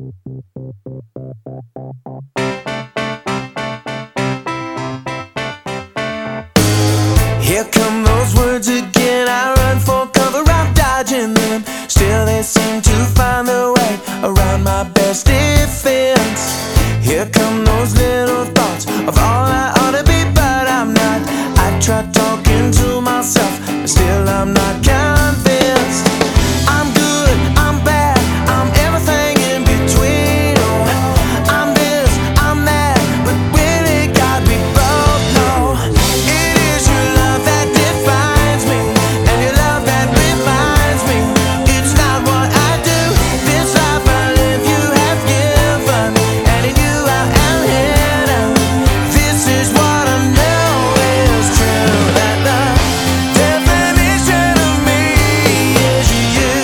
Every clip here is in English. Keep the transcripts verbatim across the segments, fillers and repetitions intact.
Here come those words again. I run for cover, I'm dodging them. Still they seem to find their way around my best defense. Here come those little thoughts of all I ought to be, but I'm not. I try talking to myself, but still I'm not convinced. I'm good, I'm bad, I'm everything in between. Oh, I'm this, I'm that, but really got me both. No, it is your love that defines me, and your love that reminds me it's not what I do. This life I live, you have given, and in you I am hidden. This is what I know is true, that the definition of me is you.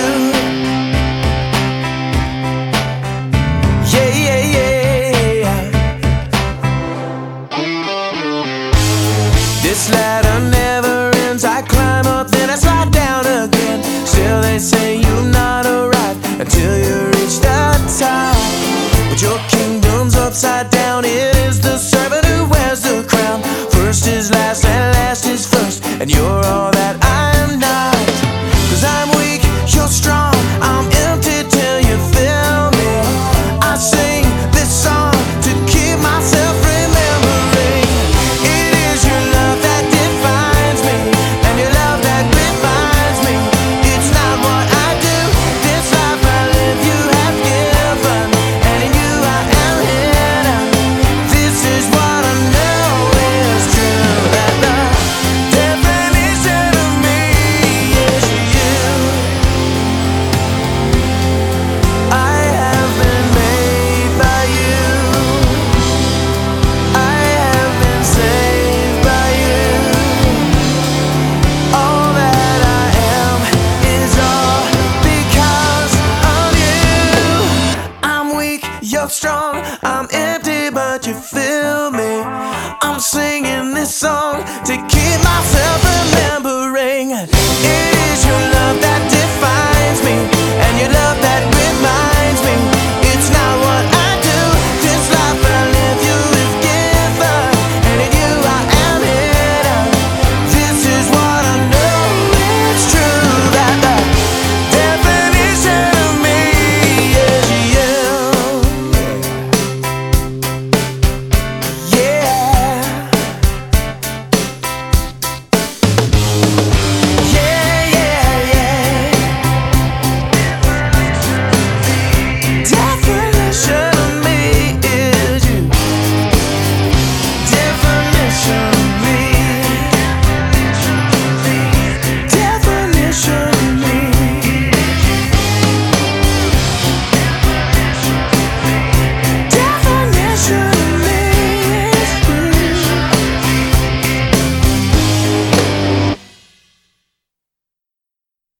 Yeah, yeah, yeah. This ladder never ends. I climb up, then I slide down again. Still they say you'll not arrive until you reach the top. But your kingdom's upside down. It is the servant who wears the crown. First is last and last is first, and you're all that I'm not. Cause I'm weak, you're strong, I'm empty till you fill me. I sing this song to keep myself remembering. It is your love that defines me, and your love that reminds me it's not what I do. This life I live, you have given, and in you I am hidden. This is what I know is true, that the definition of me is you. I have been made by you. I have been saved by you. All that I am is all because of you. I'm weak, you're strong, I'm empty, but you fill me. I'm singing this song to keep myself remembering. It